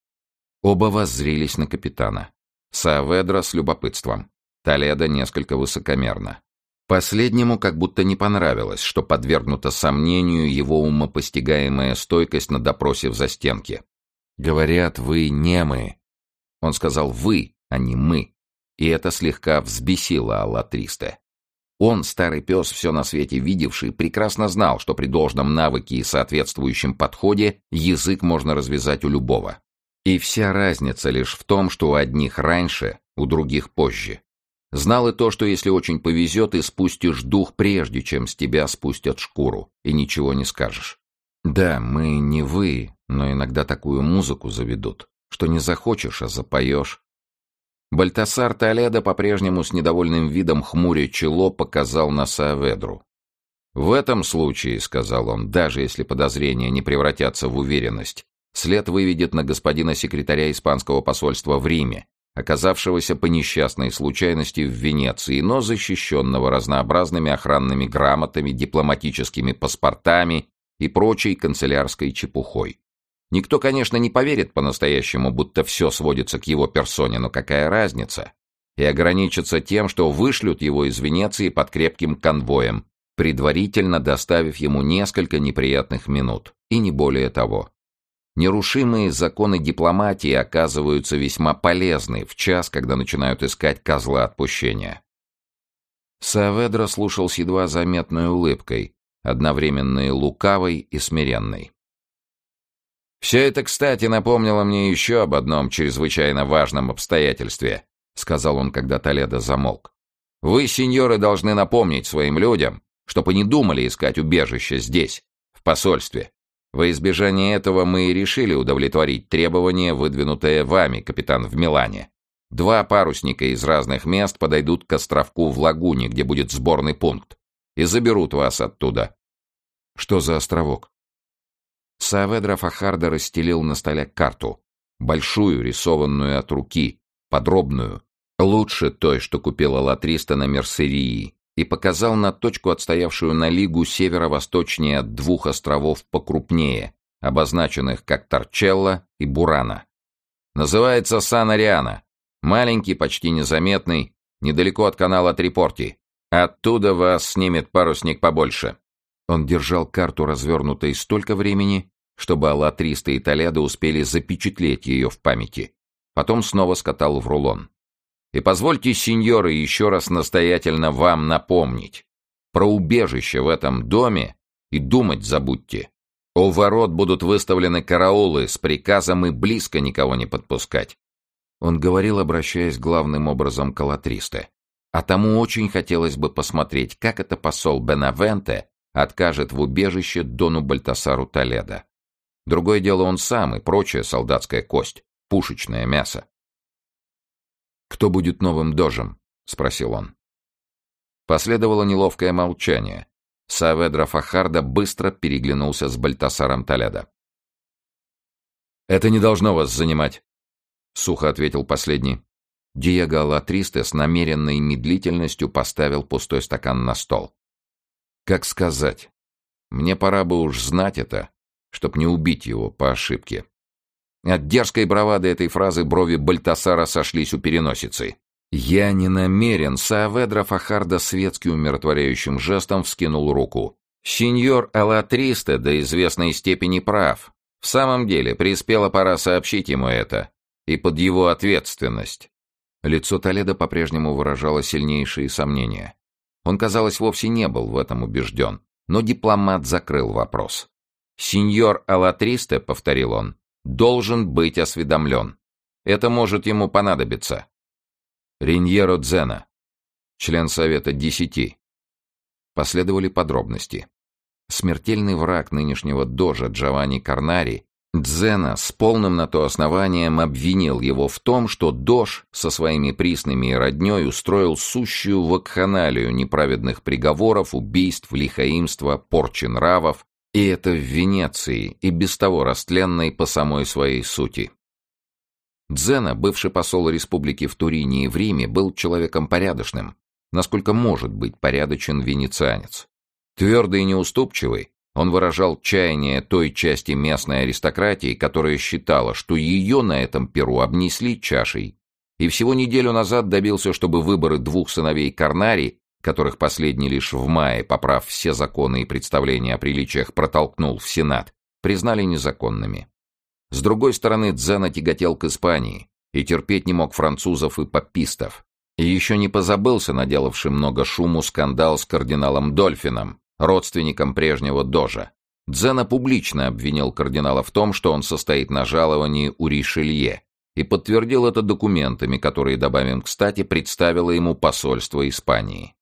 Оба воззрелись на капитана. Сааведра с любопытством, Толедо несколько высокомерно. Последнему как будто не понравилось, что подвергнута сомнению его умопостигаемая стойкость на допросе в застенке. «Говорят, вы немы». Он сказал «вы», а не «мы», и это слегка взбесило Алатристе. Он, старый пес, все на свете видевший, прекрасно знал, что при должном навыке и соответствующем подходе язык можно развязать у любого. И вся разница лишь в том, что у одних раньше, у других позже. Знал и то, что если очень повезет, и спустишь дух, прежде чем с тебя спустят шкуру, и ничего не скажешь. Да, мы не вы, но иногда такую музыку заведут, что не захочешь, а запоешь. Бальтасар Толедо по-прежнему с недовольным видом хмуря чело показал на Сааведру. «В этом случае, — сказал он, — даже если подозрения не превратятся в уверенность, след выведет на господина секретаря испанского посольства в Риме, оказавшегося по несчастной случайности в Венеции, но защищенного разнообразными охранными грамотами, дипломатическими паспортами и прочей канцелярской чепухой. Никто, конечно, не поверит по-настоящему, будто все сводится к его персоне, но какая разница? И ограничится тем, что вышлют его из Венеции под крепким конвоем, предварительно доставив ему несколько неприятных минут, и не более того. Нерушимые законы дипломатии оказываются весьма полезны в час, когда начинают искать козла отпущения. Сааведра слушал с едва заметной улыбкой, одновременно и лукавой, и смиренной. «Все это, кстати, напомнило мне еще об одном чрезвычайно важном обстоятельстве», — сказал он, когда Толедо замолк. «Вы, сеньоры, должны напомнить своим людям, чтобы не думали искать убежище здесь, в посольстве. Во избежание этого мы и решили удовлетворить требование, выдвинутое вами, капитан, в Милане. Два парусника из разных мест подойдут к островку в лагуне, где будет сборный пункт, и заберут вас оттуда». «Что за островок?» Сааведра Фахардо расстелил на столе карту, большую, рисованную от руки, подробную, лучше той, что купила Алатристе на Мерсерии, и показал на точку, отстоявшую на лигу северо-восточнее от двух островов покрупнее, обозначенных как Торчелло и Бурана. «Называется Сан-Ариано. Маленький, почти незаметный, недалеко от канала Трипорти. Оттуда вас снимет парусник побольше». Он держал карту, развернутой столько времени, чтобы Алатристе и Толедо успели запечатлеть ее в памяти. Потом снова скатал в рулон. «И позвольте, сеньоры, еще раз настоятельно вам напомнить. Про убежище в этом доме и думать забудьте. У ворот будут выставлены караулы с приказом и близко никого не подпускать. Он говорил, обращаясь главным образом к Алатристе. А тому очень хотелось бы посмотреть, как это посол Бенавенте откажет в убежище дону Бальтасару Толедо. Другое дело он сам и прочая солдатская кость, пушечное мясо. «Кто будет новым дожем?» — спросил он. Последовало неловкое молчание. Сааведра Фахарда быстро переглянулся с Бальтасаром Толедо. «Это не должно вас занимать», — сухо ответил последний. Диего Алатристе с намеренной медлительностью поставил пустой стакан на стол. «Как сказать? Мне пора бы уж знать это, чтоб не убить его по ошибке». От дерзкой бравады этой фразы брови Бальтасара сошлись у переносицы. «Я не намерен», — Сааведра Фахарда светски умиротворяющим жестом вскинул руку. «Сеньор Алатристе до известной степени прав. В самом деле, приспела пора сообщить ему это. И под его ответственность». Лицо Толедо по-прежнему выражало сильнейшие сомнения. Он, казалось, вовсе не был в этом убежден, но дипломат закрыл вопрос. «Сеньор Алатристе», — повторил он, — «должен быть осведомлен. Это может ему понадобиться». Риньеро Дзена, член Совета Десяти. Последовали подробности. Смертельный враг нынешнего дожа Джованни Карнари, Дзена с полным на то основанием обвинил его в том, что дож со своими приснами и роднёй устроил сущую вакханалию неправедных приговоров, убийств, лихаимства, порчи нравов, и это в Венеции, и без того растленной по самой своей сути. Дзена, бывший посол республики в Турине и в Риме, был человеком порядочным, насколько может быть порядочен венецианец. Твердый и неуступчивый, он выражал чаяние той части местной аристократии, которая считала, что ее на этом перу обнесли чашей, и всего неделю назад добился, чтобы выборы двух сыновей Карнари, которых последний лишь в мае, поправ все законы и представления о приличиях, протолкнул в Сенат, признали незаконными. С другой стороны, Дзена тяготел к Испании и терпеть не мог французов и папистов. И еще не позабылся наделавший много шуму скандал с кардиналом Дольфином, родственником прежнего дожа. Дзена публично обвинил кардинала в том, что он состоит на жаловании у Ришелье, и подтвердил это документами, которые, добавим кстати, представило ему посольство Испании.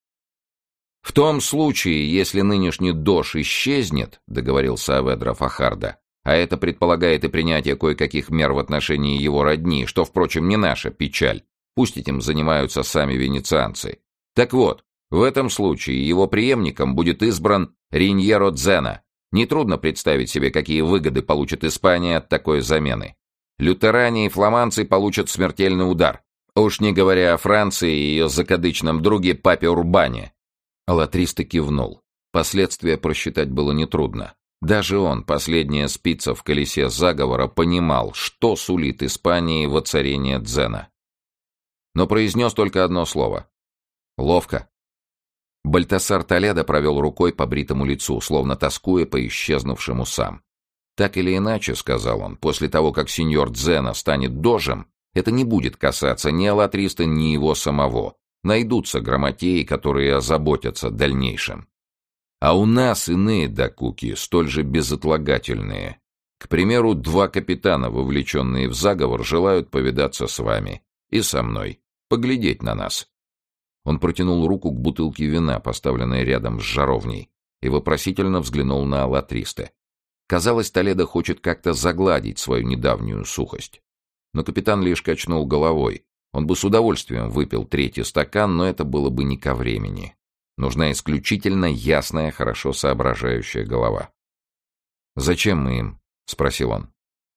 «В том случае, если нынешний дож исчезнет, — договорил Сааведра Фахарда, — а это предполагает и принятие кое-каких мер в отношении его родни, что, впрочем, не наша печаль, пусть этим занимаются сами венецианцы. Так вот, в этом случае его преемником будет избран Риньеро Дзена. Нетрудно представить себе, какие выгоды получит Испания от такой замены. Лютеране и фламандцы получат смертельный удар, уж не говоря о Франции и ее закадычном друге папе Урбане». Алатристе кивнул. Последствия просчитать было нетрудно. Даже он, последняя спица в колесе заговора, понимал, что сулит Испании воцарение Дзена. Но произнес только одно слово. «Ловко». Бальтасар Толедо провел рукой по бритому лицу, словно тоскуя по исчезнувшим усам. «Так или иначе, — сказал он, — после того, как сеньор Дзена станет дожем, это не будет касаться ни Алатристе, ни его самого. Найдутся грамотеи, которые озаботятся дальнейшим. А у нас иные докуки, столь же безотлагательные. К примеру, два капитана, вовлеченные в заговор, желают повидаться с вами и со мной, поглядеть на нас». Он протянул руку к бутылке вина, поставленной рядом с жаровней, и вопросительно взглянул на Алатристе. Казалось, Толедо хочет как-то загладить свою недавнюю сухость. Но капитан лишь качнул головой. Он бы с удовольствием выпил третий стакан, но это было бы не ко времени. Нужна исключительно ясная, хорошо соображающая голова. «Зачем мы им?» — спросил он.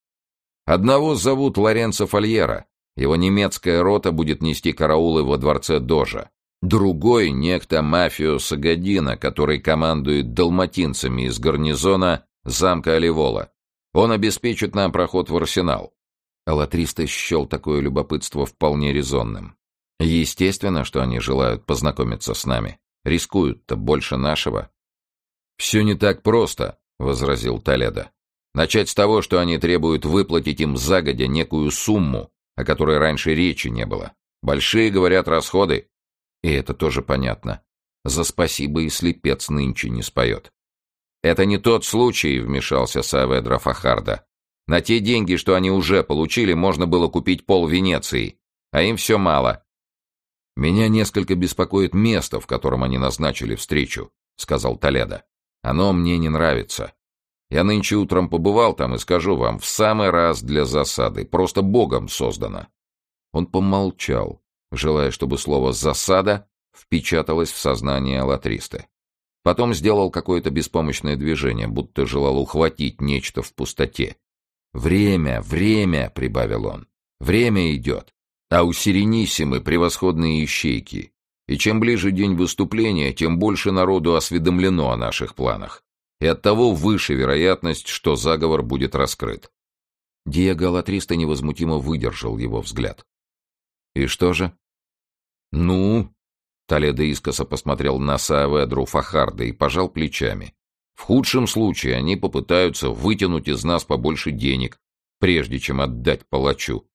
«Одного зовут Лоренцо Фольера. Его немецкая рота будет нести караулы во дворце дожа. Другой — некто Мафио Сагадино, который командует далматинцами из гарнизона замка Оливола. Он обеспечит нам проход в арсенал». Алатристе счел такое любопытство вполне резонным. Естественно, что они желают познакомиться с нами. Рискуют-то больше нашего. «Все не так просто», — возразил Толедо. «Начать с того, что они требуют выплатить им загодя некую сумму, о которой раньше речи не было. Большие, говорят, расходы. И это тоже понятно. За спасибо и слепец нынче не споет». «Это не тот случай», — вмешался Сааведра Фахарда. «На те деньги, что они уже получили, можно было купить пол Венеции, а им все мало». «Меня несколько беспокоит место, в котором они назначили встречу», — сказал Толедо. «Оно мне не нравится. Я нынче утром побывал там и скажу вам, в самый раз для засады, просто Богом создано». Он помолчал, желая, чтобы слово «засада» впечаталось в сознание Алатристы. Потом сделал какое-то беспомощное движение, будто желал ухватить нечто в пустоте. «Время, время!» — прибавил он. «Время идет. А у Сирениссимы превосходные ищейки. И чем ближе день выступления, тем больше народу осведомлено о наших планах. И оттого выше вероятность, что заговор будет раскрыт». Диего Алатриста невозмутимо выдержал его взгляд. «И что же?» «Ну...» Толедо искоса посмотрел на Сааведру Фахарда и пожал плечами. «В худшем случае они попытаются вытянуть из нас побольше денег, прежде чем отдать палачу».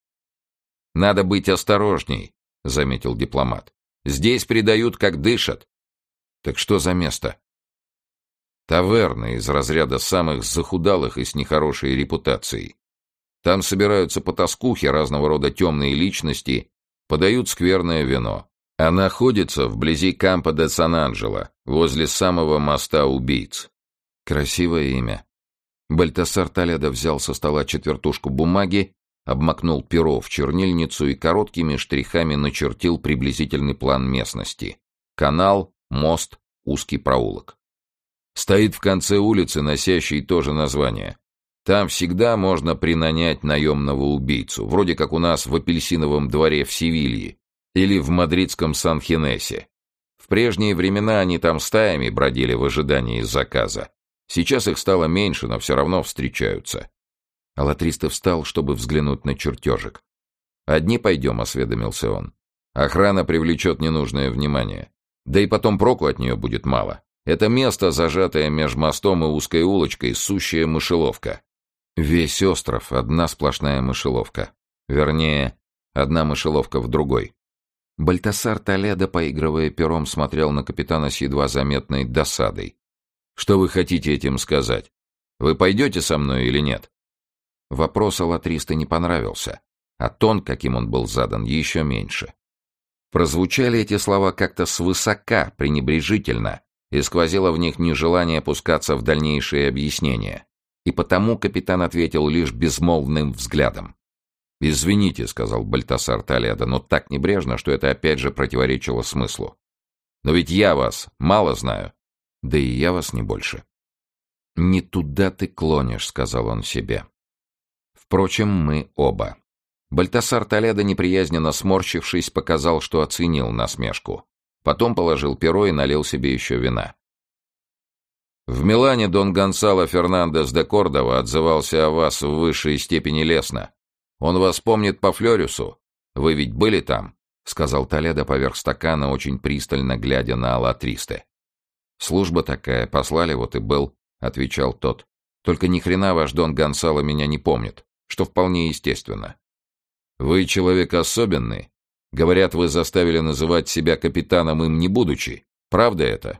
«Надо быть осторожней», — заметил дипломат. «Здесь предают, как дышат». «Так что за место?» «Таверна из разряда самых захудалых и с нехорошей репутацией. Там собираются потаскухи, разного рода темные личности, подают скверное вино. А находится вблизи Кампо де Сан-Анджело, возле самого моста убийц». Красивое имя. Бальтасар Толедо взял со стола четвертушку бумаги, обмакнул перо в чернильницу и короткими штрихами начертил приблизительный план местности. Канал, мост, узкий проулок. Стоит в конце улицы, носящий то же название. Там всегда можно принанять наемного убийцу, вроде как у нас в Апельсиновом дворе в Севилье или в мадридском Сан-Хинесе. В прежние времена они там стаями бродили в ожидании заказа. Сейчас их стало меньше, но все равно встречаются. Алатристо встал, чтобы взглянуть на чертежик. «Одни пойдем», — осведомился он. «Охрана привлечет ненужное внимание. Да и потом проку от нее будет мало. Это место, зажатое меж мостом и узкой улочкой, сущая мышеловка. Весь остров — одна сплошная мышеловка. Вернее, одна мышеловка в другой». Бальтасар Толедо, поигрывая пером, смотрел на капитана с едва заметной досадой. «Что вы хотите этим сказать? Вы пойдете со мной или нет?» Вопрос Алатристо не понравился, а тон, каким он был задан, еще меньше. Прозвучали эти слова как-то свысока, пренебрежительно, и сквозило в них нежелание опускаться в дальнейшие объяснения. И потому капитан ответил лишь безмолвным взглядом. «Извините», — сказал Бальтасар Толедо, но так небрежно, что это опять же противоречило смыслу. «Но ведь я вас мало знаю. Да и я вас не больше». «Не туда ты клонишь», — сказал он себе. Впрочем, мы оба. Бальтасар Толедо, неприязненно сморщившись, показал, что оценил насмешку. Потом положил перо и налил себе еще вина. «В Милане Дон Гонсало Фернандес де Кордова отзывался о вас в высшей степени лестно. Он вас помнит по Флорису. Вы ведь были там?» — сказал Толедо поверх стакана, очень пристально глядя на Алатристе. «Служба такая, послали, вот и был», — отвечал тот. «Только ни хрена ваш Дон Гонсало меня не помнит, что вполне естественно». «Вы человек особенный. Говорят, вы заставили называть себя капитаном им не будучи. Правда это?»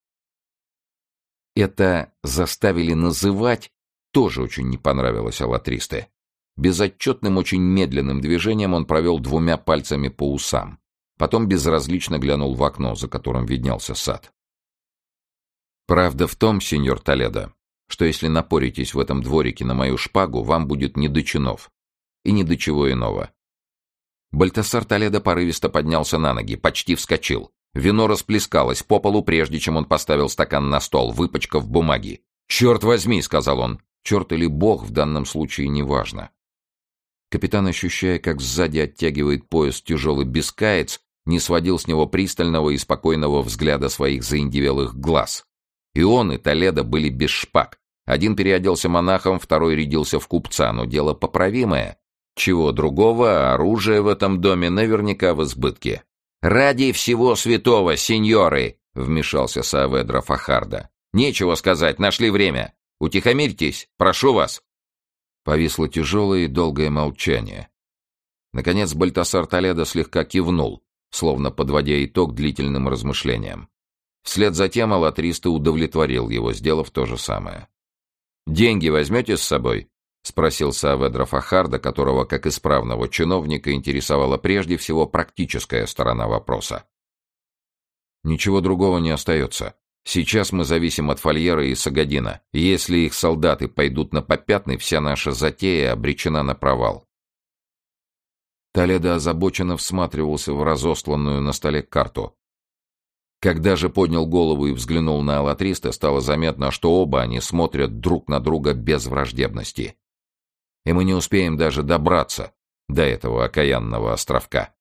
Это «заставили называть» тоже очень не понравилось Алатристе. Безотчетным, очень медленным движением он провел двумя пальцами по усам. Потом безразлично глянул в окно, за которым виднелся сад. «Правда в том, сеньор Толедо, что если напоритесь в этом дворике на мою шпагу, вам будет не до чинов. И ни до чего иного». Бальтасар Толедо порывисто поднялся на ноги, почти вскочил. Вино расплескалось по полу, прежде чем он поставил стакан на стол, выпачкав бумаги. «Черт возьми», — сказал он. Черт или бог, в данном случае неважно. Капитан, ощущая, как сзади оттягивает пояс тяжелый бискаец, не сводил с него пристального и спокойного взгляда своих заиндевелых глаз. И он, и Толедо были без шпаг. Один переоделся монахом, второй рядился в купца, но дело поправимое. Чего другого, оружие в этом доме наверняка в избытке. «Ради всего святого, сеньоры!» — вмешался Сааведра Фахарда. «Нечего сказать, нашли время. Утихомирьтесь, прошу вас!» Повисло тяжелое и долгое молчание. Наконец Бальтасар Толедо слегка кивнул, словно подводя итог длительным размышлениям. Вслед за тем Алатристо удовлетворил его, сделав то же самое. «Деньги возьмете с собой?» — спросил Сааведра Фахарда, которого, как исправного чиновника, интересовала прежде всего практическая сторона вопроса. «Ничего другого не остается. Сейчас мы зависим от Фольера и Сагадина. Если их солдаты пойдут на попятный, вся наша затея обречена на провал». Толедо озабоченно всматривался в разосланную на столе карту. Когда же поднял голову и взглянул на Алатриста, стало заметно, что оба они смотрят друг на друга без враждебности. И мы не успеем даже добраться до этого окаянного островка.